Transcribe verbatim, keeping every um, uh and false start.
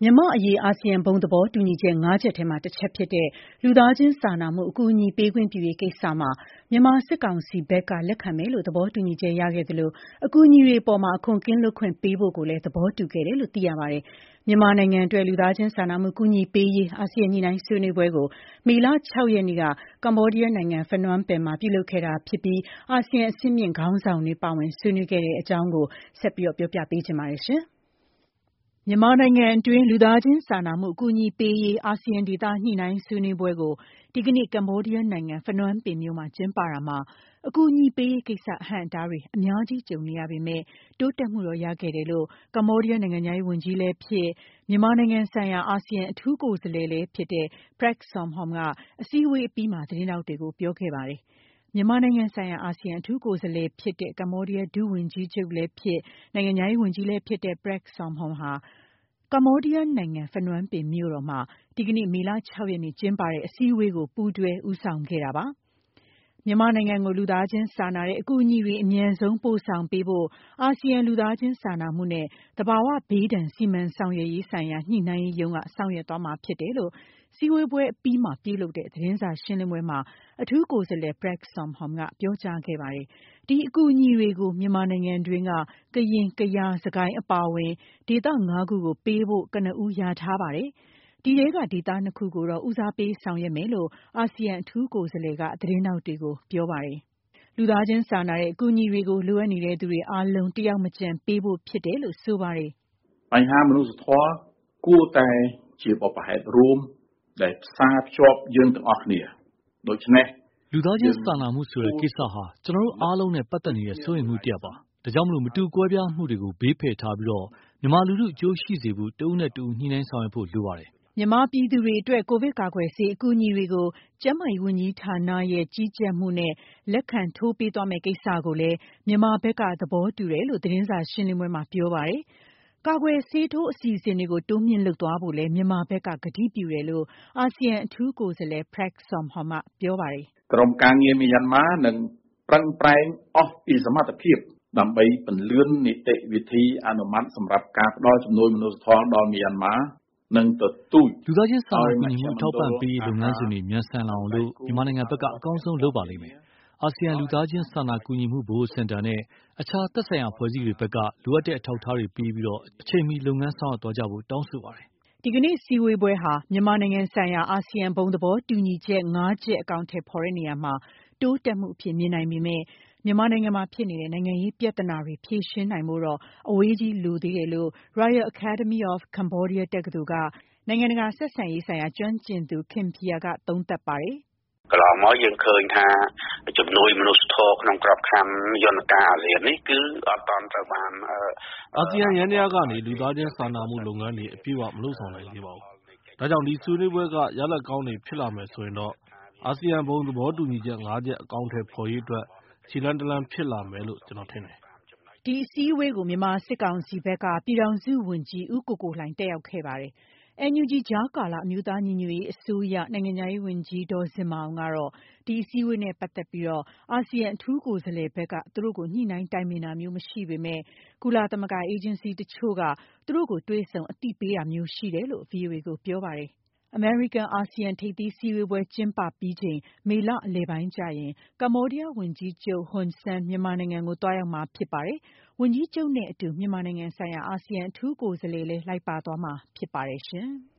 မြန်မာ့အရေးအာဆီယံဘုံသဘောတူညီချက်ငါးချက်ထဲမှာတစ်ချက်ဖြစ်တဲ့လူသားချင်းစာနာမှုအကူအညီပေးခွင့်ပြုရေးကိစ္စမှာမြန်မာစစ်ကောင်စီဘက်ကလက်ခံမယ်လို့သဘောတူညီချက်ရခဲ့သလိုအကူအညီတွေအပေါ်အခွန်ကင်းလွတ်ခွင့်ပေးဖို့ကိုလည်းသဘောတူခဲ့တယ်လို့သိရပါတယ်။မြန်မာနိုင်ငံအတွက်လူသားချင်းစာနာမှုကူညီပေးရေးအာဆီယံညှိနှိုင်းဆွေးနွေးပွဲကိုမေလ၆ရက်နေ့ကကမ္ဘောဒီးယားနိုင်ငံဖနွမ်းပင်မှာပြုလုပ်ခဲ့တာဖြစ်ပြီးအာဆီယံအဆင့်မြင့်ခေါင်းဆောင်တွေပါဝင်ဆွေးနွေးခဲ့တဲ့အကြောင်းကိုဆက်ပြီးပြောပြပေးချင်ပါတယ်ရှင်။မြန်မာနိုင်ငံအတွင်းလူသားချင်းစာနာမှုအကူအညီပေးရေးအာဆီယံဒေသညှိနှိုင်းဆွေးနွေးပွဲကိုဒီကနေ့ကမ္ဘောဒီးယားနိုင်ငံဖနွမ်းပင်မြို့မှာကျင်းပတာမှာအကူအညီပေးရေးကိစ္စအဟန့်အတားတွေအများကြီးကြုံနေရပေမဲ့တိုးတက်မှုတော့ရခဲ့တယ်လို့ကမ္ဘောဒီးယားနိုင်ငံသားရေးဝန်ကြီးလည်းဖြစ်မြန်မာနိုင်ငံဆိုင်ရာအာဆီယံအထူးကိုယ်စားလှယ်လည်းဖြစ်တဲ့ Prak Sokhonn ကအစည်းအဝေးအပြီးမှာသတင်းထောက်တွေကိုပြောခဲ့ပါတယ်။မြန်မာနိုင်ငံဆိုင်ရာအာဆီယံအထူးကိုယ်စားလှယ်ဖြစ်တဲ့ကမ္ဘောဒီးယားဒုဝန်ကြီးချုပ်လည်းဖြစ်နိုင်ငံသားရေးဝန်ကြီးလည်းဖြစ်တဲ့ Prak Sokhonn ဟာကမ္ဘောဒီးယားနိုင်ငံဖနွမ်းပင်မြို့တော်မှာဒီကနေ့မေလ၆ရက်နေ့ကျင်းပတဲ့အစည်းအဝေးကိုပူးတွဲဦးဆောင်ခဲ့တာပါ။မြန်မာနိုင်ငံကိုလူသားချင်းစာနာတဲ့အကူအညီတွေအမြန်ဆုံးပို့ဆောင်ပေးဖို့အာဆီယံလူသားချင်းစာနာမှုနဲ့သဘာဝဘေးဒဏ်စီမံဆောင်ရွက်ရေးဆိုင်ရာညှိနှိုင်းရေးရုံးကဆောင်ရွက်သွားမှာဖြစ်တယ်လို့စည်းဝေးပွဲအပြီးမှာပြုလုပ်တဲ့သတင်းစာရှင်းလင်းပွဲမှာအထူးကိုယ်စားလှယ် Prak Sokhonn ကပြောကြားခဲ့ပါတယ်။ဒီအကူအညီတွေကိုမြန်မာနိုင်ငံတွင်းကကရင်ကယားစကိုင်းအပါအဝင်ဒေသငါးခုကိုပေးဖို့ကနဦးရထားပါတယ်။ဒီထဲကဒေသနှစ်ခုကိုတော့ဦးစားပေးဆောင်ရွက်မယ်လို့အာဆီယံအထူးကိုယ်စားလှယ်ကသတင်းထောက်တွေကိုပြောပါတယ်။လူသားချင်းစာနာတဲ့အကူအညီတွေကိုလိုအပ်နေတဲ့သူတွေအားလုံးတယောက်မကျန်ပေးဖို့ဖြစ်တယ်လို့ဆိုပါတယ်။បញ្ហាមនុស្សធម៌គួរតែជាបបហេតុរួមដែលផ្សារភ្ជាប់យើងទាំងអស់គ្នាដូច្នេះလူသားချင်းစာနာမှုဆိုတဲ့ကိစ္စဟာကျွန်တော်တို့အားလုံးနဲ့ပတ်သက်နေတဲ့စိုးရိမ်မှုတစ်ရပ်ပါ။ဒါကြောင့်မလို့မတူကွဲပြားမှုတွေကိုဘေးဖယ်ထားပြီးတော့မြန်မာလူထုအကျိုးရှိစေဖို့တဦးနဲ့တဦးညှိနှိုင်းဆောင်ရွက်ဖို့လိုပါတယ်။မြန်မာပြည်သူတွေအတွက်ကိုဗစ်ကာကွယ်ဆေးအကူအညီတွေကိုကျန်းမာရေးဝန်ကြီးဌာနရဲ့ကြီးကြပ်မှုနဲ့လက်ခံထိုးပေးသွားမယ့်ကိစ္စကိုလည်းမြန်မာဘက်ကသဘောတူတယ်လို့သတင်းစာရှင်းလင်းပွဲမှာပြောပါတယ်။ကာကွယ်ဆေးထိုးအစီအစဉ်တွေကိုတိုးမြင့်လုပ်သွားဖို့လည်းမြန်မာဘက်ကကတိပြုတယ်လို့အာဆီယံအထူးကိုယ်စားလှယ် Prak Sokhonn ကပြောပါတယ်။ក្រុមការងារមីយ៉ាន់ម៉ានឹងប្រឹងប្រែងអស់ពីសមត្ថភាពដើម្បីពន្លឿននីតិវិធីអនុម័តសម្រាប់ការផ្ដល់ជំនួយមនុស្សធម៌ដល់មីយ៉ាន់ម៉ានិងទទូចလူသားချင်းစာနာကူညီမှုထောက်ပံ့ပေးလုပ်ငန်းစဉ်တွေမြန်ဆန်လာအောင်လို့မြန်မာနိုင်ငံဘက်ကအကောင်းဆုံးလုပ်ပါလိမ့်မယ်။အာဆီယံလူသားချင်းစာနာကူညီမှုဘိုးစင်တာနဲ့အခြားသက်ဆိုင်ရာဖွဲ့စည်းတွေဘက်ကလိုအပ်တဲ့အထောက်အထားတွေပေးပြီးတော့အချိန်မီလုပ်ငန်းဆောင်ရွက်သွားကြဖို့တောင်းဆိုပါတယ်။ဒီကနေ့စည်းဝေးပွဲဟာမြန်မာနိုင်ငံဆိုင်ရာအာဆီယံဘုံသဘောတူညီချက်ငါးချက်အကောင်အထည်ဖော်တဲ့နေရာမှာတိုးတက်မှုအဖြစ်မြင်နိုင်ပေမဲ့မြန်မာနိုင်ငံမှာဖြစ်နေတဲ့နိုင်ငံရေးပြဿနာတွေဖြေရှင်းနိုင်ဖို့တော့အဝေးကြီးလိုသေးတယ်လို့ Royal Academy of Cambodia တက္ကသိုလ်ကနိုင်ငံတကာဆက်ဆံရေးဆိုင်ရာကျွမ်းကျင်သူ Kim Phea ကသုံးသပ်ပါတယ်။កន្លងមកយើងឃើញថាជំនួយមនុស្សធម៌ក្នុងក្របខ័ណ្ឌយន្តការអាស៊ាននេះគឺអត់តាន់ត្រូវបានအာဆီယံရန်တရားကနေလူသားချင်းစာနာမှုလုပ်ငန်းတွေအပြည့်အဝမလုပ်ဆောင်နိုင်သေးပါဘူး။ဒါကြောင့်ဒီဆွေးနွေးပွဲကရလဒ်ကောင်းတွေဖြစ်လာမယ်ဆိုရင်တော့အာဆီယံဘုံသဘောတူညီချက်ငါးချက်အကောင်အထည်ဖော်ရေးအတွက်ခြေလှမ်းတလှမ်းဖြစ်လာမယ်လို့ကျွန်တော်ထင်တယ်။ဒီအစည်းအဝေးကိုမြန်မာစစ်ကောင်စီဘက်ကပြည်ထောင်စုဝန်ကြီးဦးကိုကိုလှိုင်တက်ရောက်ခဲ့ပါတယ်။ အန်ယူဂျီကြားကာလအမျိုးသားညီညွတ်ရေးအစိုးရနိုင်ငံခြားရေးဝန်ကြီးဒေါ်ဇင်မာအောင်ကတော့ဒီအစည်းအဝေးနဲ့ပတ်သက်ပြီးအာဆီယံအထူးကိုယ်စားလှယ်ဘက်ကသူတို့ကိုညှိနှိုင်းတိုင်ပင်တာမျိုးမရှိပေမဲ့ကုလသမဂ္ဂအေဂျင်စီတချို့ကသူတို့ကိုတွေ့ဆုံအသိပေးတာမျိုးရှိတယ်လို့ ဗွီအိုအေကိုပြောပါတယ်။အမေရိကန်အာဆီယံထိပ်သီးစည်းဝေးပွဲကျင်းပပြီးချိန်မေလအလယ်ပိုင်းကျရင်ကမ္ဘောဒီးယားဝန်ကြီးချုပ်ဟွန်ဆန်မြန်မာနိုင်ငံကိုသွားရောက်မှာဖြစ်ပါတယ်။ဝန်ကြီးချုပ်နဲ့အတူမြန်မာနိုင်ငံဆိုင်ရာအာဆီယံအထူးကိုယ်စားလှယ်လည်းလိုက်ပါသွားမှာဖြစ်ပါတယ်ရှင်။